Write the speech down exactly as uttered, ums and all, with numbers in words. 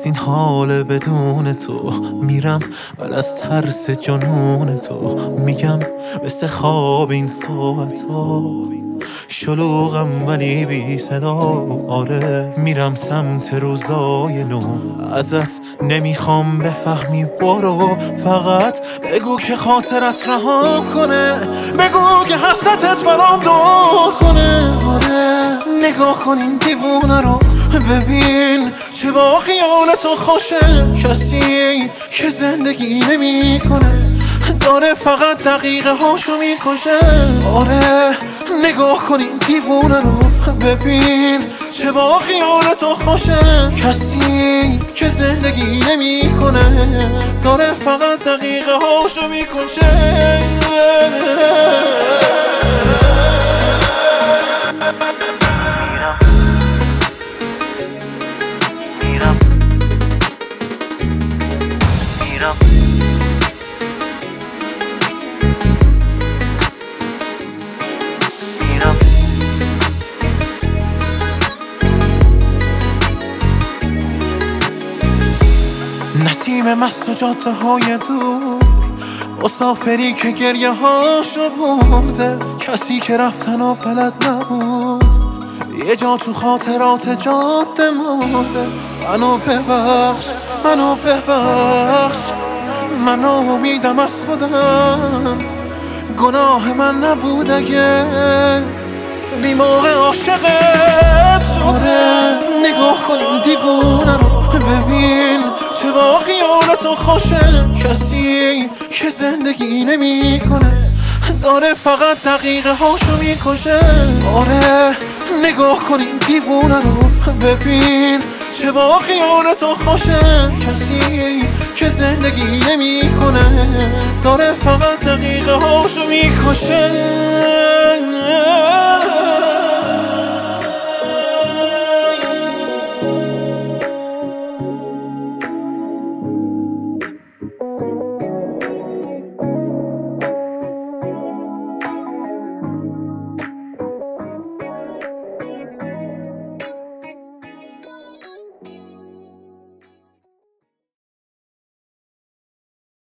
از این حال بدون تو میرم، ولی از ترس جنون تو میگم مثل خواب این ساعت ها شلوغم ولی بی صدا. آره میرم سمت روزای نو، ازت نمیخوام بفهمی برو، فقط بگو که خاطرت رها کنه، بگو که حسرتت برام دعا کنه. آره نگاه کن این دیوونه رو، ببین چه با خیال تو خوشه. کسی که زندگی نمی کنه داره فقط دقیقه هاشو میکشه. آره نگاه کن این دیوونه رو، ببین چه با خیال تو خوشه. کسی که زندگی نمی کنه داره فقط دقیقه هاشو میکشه. نسیم مست و جاده های دور، مسافری که گریه هاشو برده، کسی که رفتن و بلد نبود یه جا تو خاطرات جاده مرده. منو ببخش منو ببخش، منو امیدم از خودم، گناه من نبود اگه بی موقع عاشقت شده. نگاه کن این دیوونه رو، ببین چه با خیال تو خوشه. کسی که زندگی نمی کنه داره فقط دقیقه هاشو میکشه. آره نگاه کن این دیوونه رو، ببین چه با خیال تو خوشه. کسی که زندگی نمی کنه داره فقط دقیقه هاشو میکشه.